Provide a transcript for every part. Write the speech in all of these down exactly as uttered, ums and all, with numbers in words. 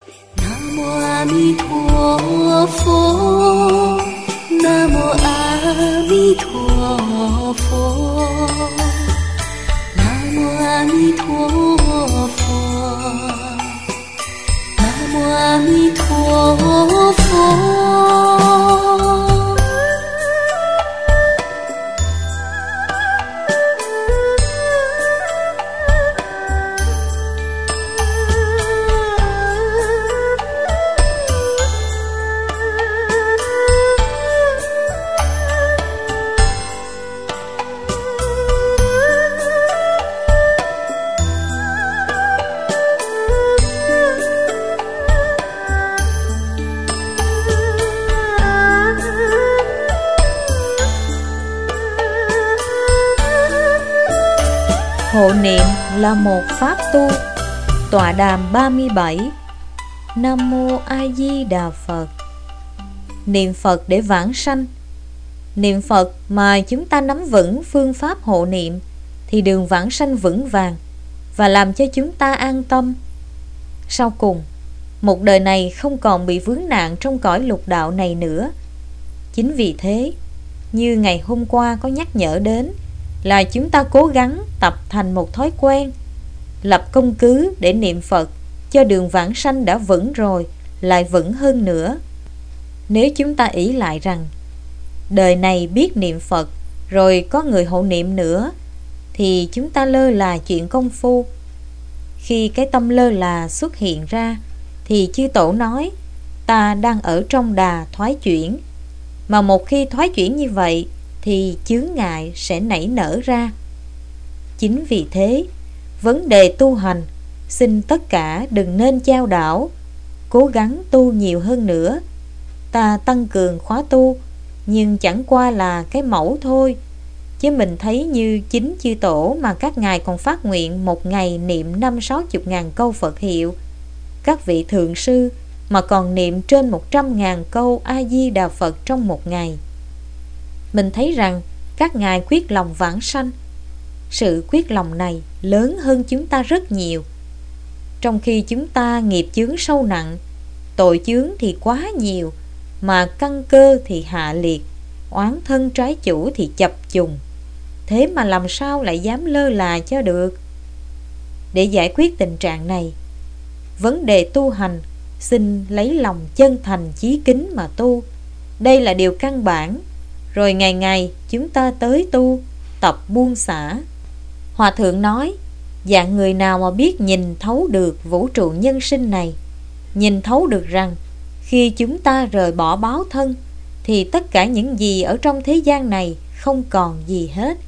Nam mô A Di Đà Phật. Nam mô A Di Đà Phật. Nam mô A Di Đà Phật. Nam mô A Di Đà Phật. Hộ niệm là một pháp tu. Tọa đàm ba mươi bảy. Nam Mô A Di Đà Phật. Niệm Phật để vãng sanh. Niệm Phật mà chúng ta nắm vững phương pháp hộ niệm thì đường vãng sanh vững vàng và làm cho chúng ta an tâm. Sau cùng, một đời này không còn bị vướng nạn trong cõi lục đạo này nữa. Chính vì thế, như ngày hôm qua có nhắc nhở đến, là chúng ta cố gắng tập thành một thói quen, lập công cứ để niệm Phật cho đường vãng sanh đã vững rồi, lại vững hơn nữa. Nếu chúng ta ỷ lại rằng đời này biết niệm Phật rồi có người hộ niệm nữa, thì chúng ta lơ là chuyện công phu. Khi cái tâm lơ là xuất hiện ra, thì chư tổ nói ta đang ở trong đà thoái chuyển. Mà một khi thoái chuyển như vậy thì chướng ngại sẽ nảy nở ra. Chính vì thế, vấn đề tu hành, xin tất cả đừng nên chao đảo, cố gắng tu nhiều hơn nữa. Ta tăng cường khóa tu, nhưng chẳng qua là cái mẫu thôi. Chứ mình thấy như chính chư tổ mà các ngài còn phát nguyện một ngày niệm năm sáu chục ngàn câu Phật hiệu. Các vị thượng sư mà còn niệm trên một trăm ngàn câu A-di-đà Phật trong một ngày. Mình thấy rằng các ngài quyết lòng vãng sanh. Sự quyết lòng này lớn hơn chúng ta rất nhiều. Trong khi chúng ta nghiệp chướng sâu nặng, tội chướng thì quá nhiều, mà căn cơ thì hạ liệt, oán thân trái chủ thì chập trùng. Thế mà làm sao lại dám lơ là cho được? Để giải quyết tình trạng này, vấn đề tu hành, xin lấy lòng chân thành chí kính mà tu. Đây là điều căn bản. Rồi ngày ngày chúng ta tới tu, tập buông xả. Hòa thượng nói, dạng người nào mà biết nhìn thấu được vũ trụ nhân sinh này, nhìn thấu được rằng khi chúng ta rời bỏ báo thân thì tất cả những gì ở trong thế gian này không còn gì hết.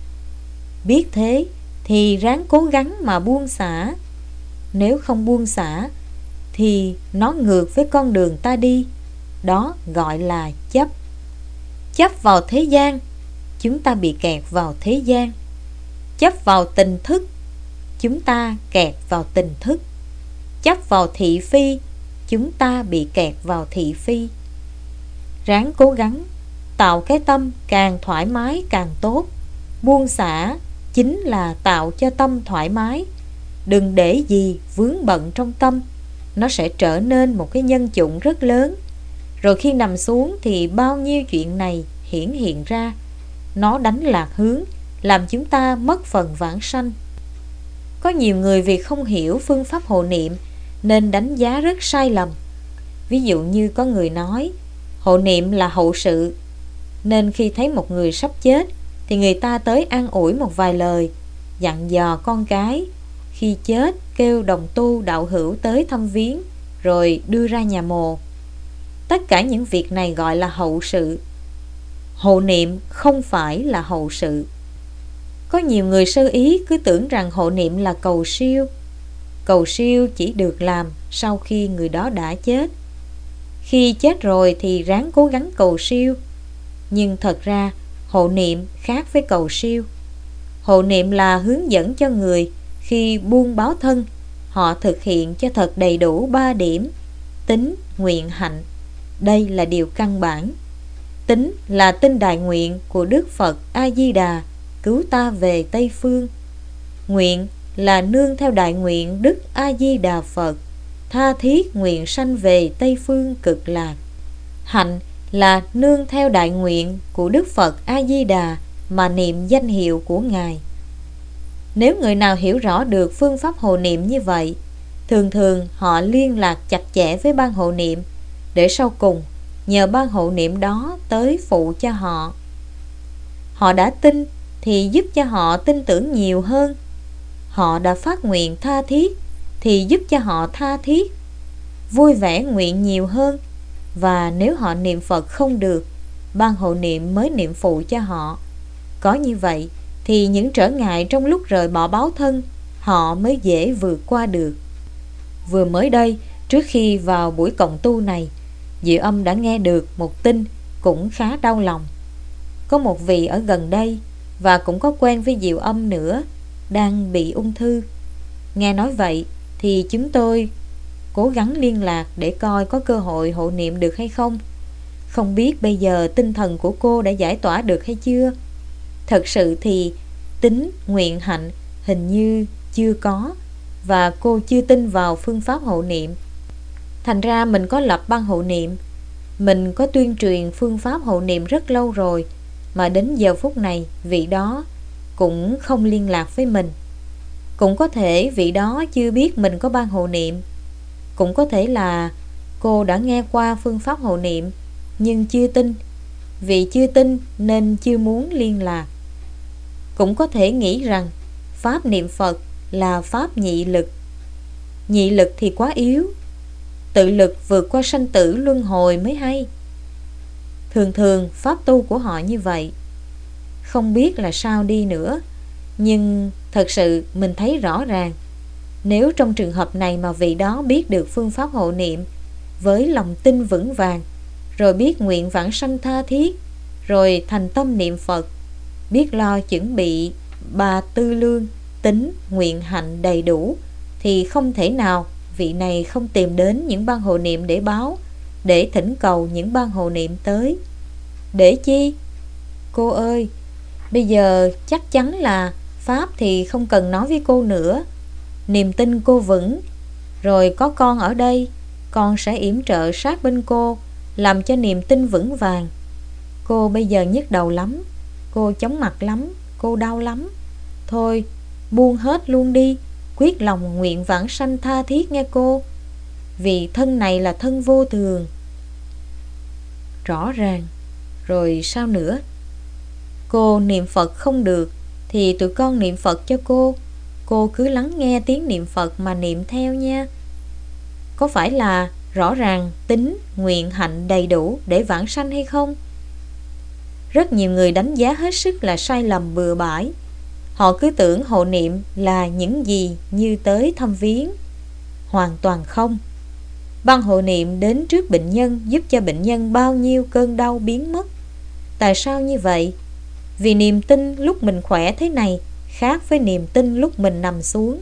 Biết thế thì ráng cố gắng mà buông xả. Nếu không buông xả thì nó ngược với con đường ta đi. Đó gọi là chấp. Chấp vào thế gian, chúng ta bị kẹt vào thế gian. Chấp vào tình thức, chúng ta kẹt vào tình thức. Chấp vào thị phi, chúng ta bị kẹt vào thị phi. Ráng cố gắng tạo cái tâm càng thoải mái càng tốt. Buông xả chính là tạo cho tâm thoải mái. Đừng để gì vướng bận trong tâm, nó sẽ trở nên một cái nhân chủng rất lớn. Rồi khi nằm xuống thì bao nhiêu chuyện này hiển hiện ra. Nó đánh lạc hướng, làm chúng ta mất phần vãng sanh. Có nhiều người vì không hiểu phương pháp hộ niệm nên đánh giá rất sai lầm. Ví dụ như có người nói hộ niệm là hậu sự, nên khi thấy một người sắp chết thì người ta tới an ủi một vài lời, dặn dò con cái, khi chết kêu đồng tu đạo hữu tới thăm viếng, rồi đưa ra nhà mồ. Tất cả những việc này gọi là hậu sự. Hộ niệm không phải là hậu sự. Có nhiều người sơ ý cứ tưởng rằng hộ niệm là cầu siêu. Cầu siêu chỉ được làm sau khi người đó đã chết. Khi chết rồi thì ráng cố gắng cầu siêu. Nhưng thật ra hộ niệm khác với cầu siêu. Hộ niệm là hướng dẫn cho người khi buông báo thân, họ thực hiện cho thật đầy đủ ba điểm: tín, nguyện, hạnh. Đây là điều căn bản. Tín là tin đại nguyện của Đức Phật A-di-đà cứu ta về Tây Phương. Nguyện là nương theo đại nguyện Đức A-di-đà Phật tha thiết nguyện sanh về Tây Phương Cực Lạc. Hạnh là nương theo đại nguyện của Đức Phật A-di-đà mà niệm danh hiệu của Ngài. Nếu người nào hiểu rõ được phương pháp hộ niệm như vậy, thường thường họ liên lạc chặt chẽ với ban hộ niệm, để sau cùng nhờ ban hộ niệm đó tới phụ cho họ. Họ đã tin thì giúp cho họ tin tưởng nhiều hơn. Họ đã phát nguyện tha thiết thì giúp cho họ tha thiết, vui vẻ nguyện nhiều hơn. Và nếu họ niệm Phật không được, ban hộ niệm mới niệm phụ cho họ. Có như vậy thì những trở ngại trong lúc rời bỏ báo thân họ mới dễ vượt qua được. Vừa mới đây, trước khi vào buổi cộng tu này, Diệu Âm đã nghe được một tin cũng khá đau lòng. Có một vị ở gần đây và cũng có quen với Diệu Âm nữa đang bị ung thư. Nghe nói vậy thì chúng tôi cố gắng liên lạc để coi có cơ hội hộ niệm được hay không. Không biết bây giờ tinh thần của cô đã giải tỏa được hay chưa? Thật sự thì tính nguyện hạnh hình như chưa có, và cô chưa tin vào phương pháp hộ niệm. Thành ra mình có lập ban hộ niệm, mình có tuyên truyền phương pháp hộ niệm rất lâu rồi, mà đến giờ phút này vị đó cũng không liên lạc với mình. Cũng có thể vị đó chưa biết mình có ban hộ niệm. Cũng có thể là cô đã nghe qua phương pháp hộ niệm nhưng chưa tin. Vì chưa tin nên chưa muốn liên lạc. Cũng có thể nghĩ rằng pháp niệm Phật là pháp nhị lực. Nhị lực thì quá yếu, tự lực vượt qua sanh tử luân hồi mới hay. Thường thường pháp tu của họ như vậy. Không biết là sao đi nữa, nhưng thật sự mình thấy rõ ràng, nếu trong trường hợp này mà vị đó biết được phương pháp hộ niệm với lòng tin vững vàng, rồi biết nguyện vãng sanh tha thiết, rồi thành tâm niệm Phật, biết lo chuẩn bị ba tư lương, tính, nguyện hạnh đầy đủ, thì không thể nào vị này không tìm đến những ban hộ niệm để báo, để thỉnh cầu những ban hộ niệm tới. Để chi? Cô ơi, bây giờ chắc chắn là pháp thì không cần nói với cô nữa. Niềm tin cô vững, rồi có con ở đây, con sẽ yểm trợ sát bên cô, làm cho niềm tin vững vàng. Cô bây giờ nhức đầu lắm, cô chóng mặt lắm, cô đau lắm. Thôi, buông hết luôn đi, quyết lòng nguyện vãng sanh tha thiết nghe cô. Vì thân này là thân vô thường. Rõ ràng. Rồi sao nữa? Cô niệm Phật không được thì tụi con niệm Phật cho cô. Cô cứ lắng nghe tiếng niệm Phật mà niệm theo nha. Có phải là rõ ràng tính, nguyện, hạnh đầy đủ để vãng sanh hay không? Rất nhiều người đánh giá hết sức là sai lầm bừa bãi. Họ cứ tưởng hộ niệm là những gì như tới thăm viếng. Hoàn toàn không. Ban hộ niệm đến trước bệnh nhân, giúp cho bệnh nhân bao nhiêu cơn đau biến mất. Tại sao như vậy? Vì niềm tin lúc mình khỏe thế này khác với niềm tin lúc mình nằm xuống.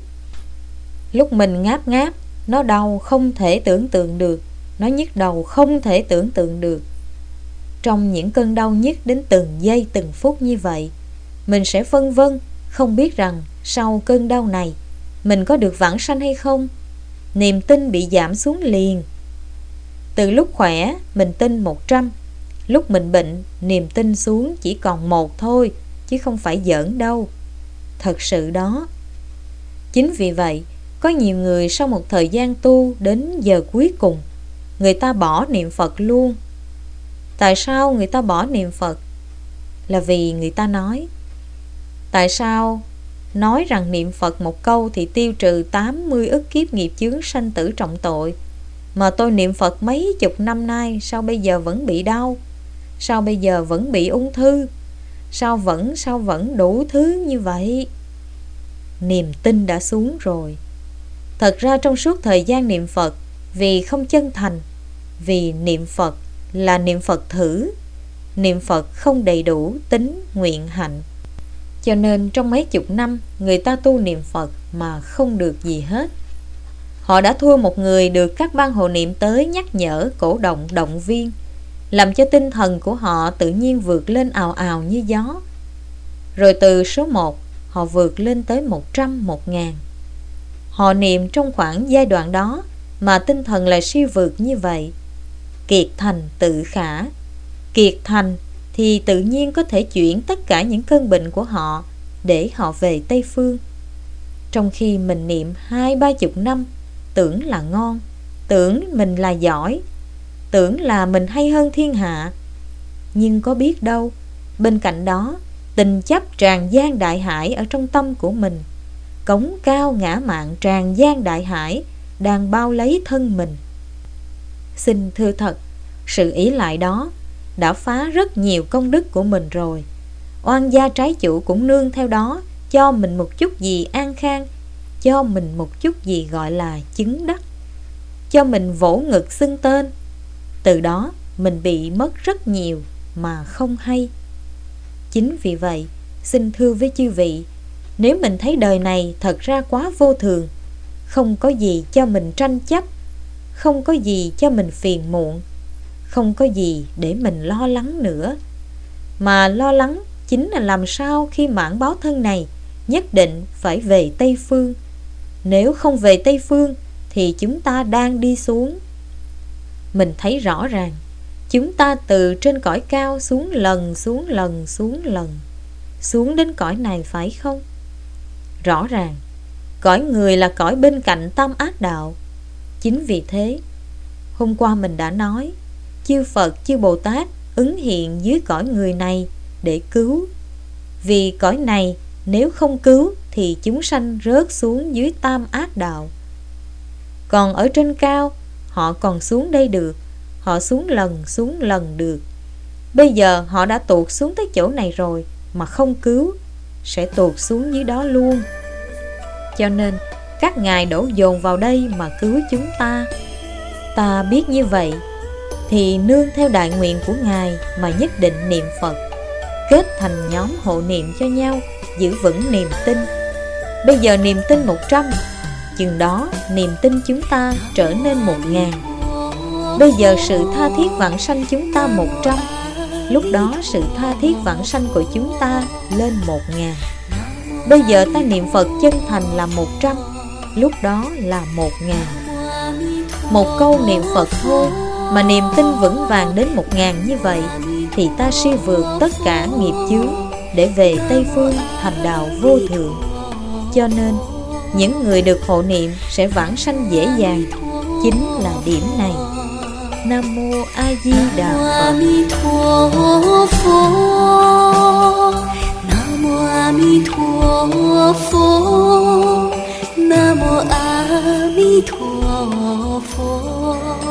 Lúc mình ngáp ngáp, nó đau không thể tưởng tượng được, nó nhức đầu không thể tưởng tượng được. Trong những cơn đau nhức đến từng giây từng phút như vậy, mình sẽ phân vân, không biết rằng sau cơn đau này mình có được vãng sanh hay không. Niềm tin bị giảm xuống liền. Từ lúc khỏe mình tin một trăm, lúc mình bệnh niềm tin xuống chỉ còn một thôi, chứ không phải giỡn đâu. Thật sự đó. Chính vì vậy, có nhiều người sau một thời gian tu đến giờ cuối cùng, người ta bỏ niệm Phật luôn. Tại sao người ta bỏ niệm Phật? Là vì người ta nói. Tại sao nói rằng niệm Phật một câu thì tiêu trừ tám mươi ức kiếp nghiệp chướng sanh tử trọng tội, mà tôi niệm Phật mấy chục năm nay sao bây giờ vẫn bị đau? Sao bây giờ vẫn bị ung thư? Sao vẫn, sao vẫn đủ thứ như vậy? Niềm tin đã xuống rồi. Thật ra trong suốt thời gian niệm Phật, vì không chân thành, vì niệm Phật là niệm Phật thử, niệm Phật không đầy đủ tính nguyện hạnh, cho nên trong mấy chục năm người ta tu niệm Phật mà không được gì hết. Họ đã thua một người được các ban hộ niệm tới nhắc nhở, cổ động, động viên, làm cho tinh thần của họ tự nhiên vượt lên ào ào như gió. Rồi từ số một họ vượt lên tới một trăm, một ngàn. Họ niệm trong khoảng giai đoạn đó mà tinh thần lại siêu vượt như vậy. Kiệt thành tự khả. Kiệt thành thì tự nhiên có thể chuyển tất cả những cơn bệnh của họ để họ về Tây Phương. Trong khi mình niệm hai ba chục năm, tưởng là ngon, tưởng mình là giỏi, tưởng là mình hay hơn thiên hạ. Nhưng có biết đâu, bên cạnh đó, tình chấp tràn gian đại hải ở trong tâm của mình, cống cao ngã mạn tràn gian đại hải đang bao lấy thân mình. Xin thưa thật, sự ỷ lại đó đã phá rất nhiều công đức của mình rồi. Oan gia trái chủ cũng nương theo đó, cho mình một chút gì an khang, cho mình một chút gì gọi là chứng đắc, cho mình vỗ ngực xưng tên. Từ đó mình bị mất rất nhiều mà không hay. Chính vì vậy, xin thưa với chư vị, nếu mình thấy đời này thật ra quá vô thường, không có gì cho mình tranh chấp, không có gì cho mình phiền muộn, không có gì để mình lo lắng nữa, mà lo lắng chính là làm sao khi mãn báo thân này nhất định phải về Tây Phương. Nếu không về Tây Phương thì chúng ta đang đi xuống. Mình thấy rõ ràng, chúng ta từ trên cõi cao xuống lần, xuống lần, xuống lần, xuống đến cõi này phải không? Rõ ràng, cõi người là cõi bên cạnh tam ác đạo. Chính vì thế, hôm qua mình đã nói, chư Phật, chư Bồ Tát ứng hiện dưới cõi người này để cứu. Vì cõi này nếu không cứu thì chúng sanh rớt xuống dưới tam ác đạo. Còn ở trên cao, họ còn xuống đây được, họ xuống lần, xuống lần được. Bây giờ họ đã tuột xuống tới chỗ này rồi mà không cứu, sẽ tuột xuống dưới đó luôn. Cho nên các ngài đổ dồn vào đây mà cứu chúng ta. Ta biết như vậy thì nương theo đại nguyện của ngài mà nhất định niệm Phật, kết thành nhóm hộ niệm cho nhau, giữ vững niềm tin. Bây giờ niềm tin một trăm, chừng đó niềm tin chúng ta trở nên một ngàn. Bây giờ sự tha thiết vãng sanh chúng ta một trăm, lúc đó sự tha thiết vãng sanh của chúng ta lên một ngàn. Bây giờ ta niệm Phật chân thành là một trăm, lúc đó là một ngàn. Một câu niệm Phật thôi mà niềm tin vững vàng đến một ngàn như vậy, thì ta siêu vượt tất cả nghiệp chướng để về Tây Phương thành đạo vô thượng. Cho nên những người được hộ niệm sẽ vãng sanh dễ dàng, chính là điểm này. Nam Mô A Di Đà Phật. Nam Mô A Di Đà Phật. Nam Mô A Di Đà Phật.